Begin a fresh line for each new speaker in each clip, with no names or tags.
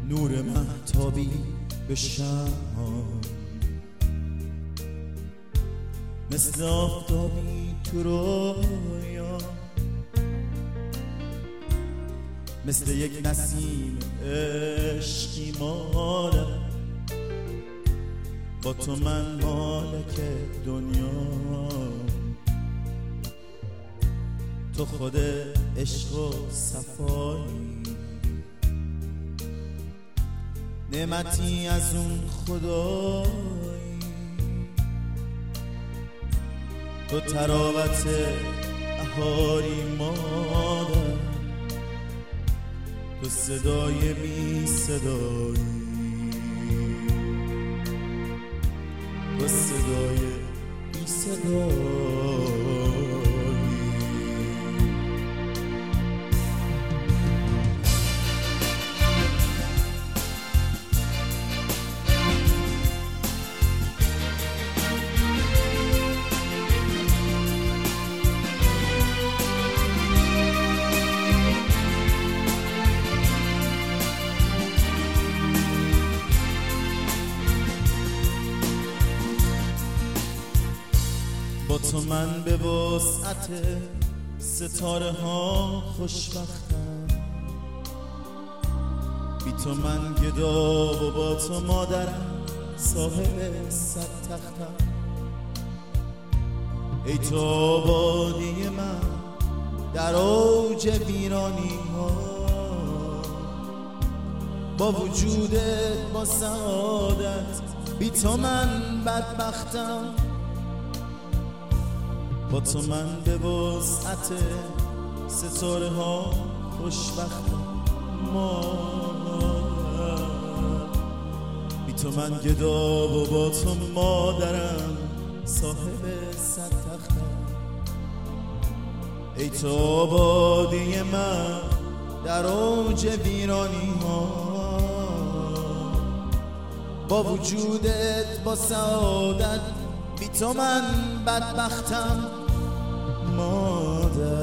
نور مهتابی به شمع، مثل آفتابی تو رویا، مثل یک نسیم عشقی مالم، با تو من مالک دنیا. تو خود عشق و صفایی، نعمتی از اون خدایی. تو تراوت بهاری مادر، تو صدای بی صدایی، تو صدای بی صدایی. با تو من به وسعت ستاره ها خوشبختم، بی تو من گدا و با تو مادرم صاحب صد تختم. ای تو آبادی من در اوج ویرانی ها، با وجودت با سعادت بی تو من بدبختم. با تو من به وسعت ستاره ها خوشبختم، بی تو من گدا و با تو مادرم صاحب صد تختم. ای تو آبادی من در اوج ویرانی ها، با وجودت با سعادت بی تو من بدبختم. مادر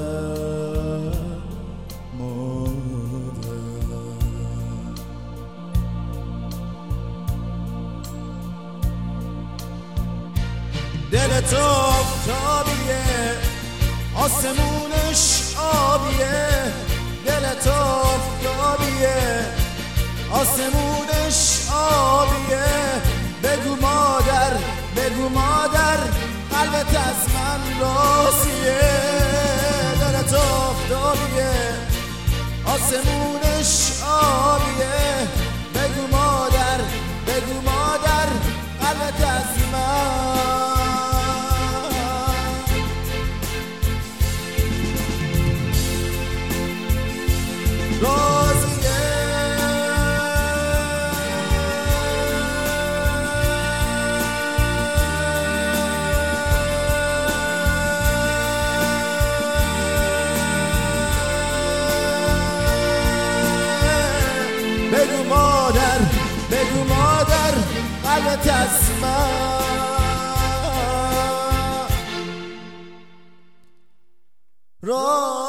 دل تو آفتابیه، آسمونش آبیه. دل تو آفتابیه، آسمونش آبیه. بگو مادر، بگو مادر، قلبت از من راضیه. دل تو آفتابیه، آسمونش آبیه. بگو مادر، بگو مادر، قلبت از من راضیه. بگو مادر، بگو مادر، قلبت از من راضیه.